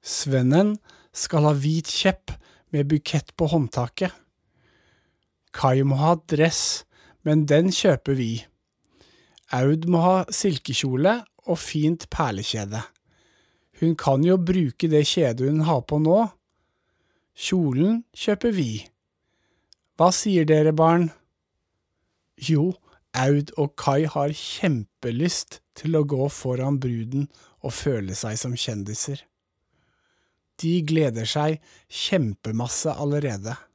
Svennen skal ha hvit kjepp med bukett på håndtaket. Kai må ha dress, men den kjøper vi. Aud må ha silkekjole og fint perlekjede. Hun kan jo bruke det kjedet hun har på nå. Kjolen kjøper vi. Hva sier dere, barn? Jo, Aud og Kai har kjempelyst til å gå foran bruden og føle seg som kjendiser. De gleder seg kjempemasse allerede.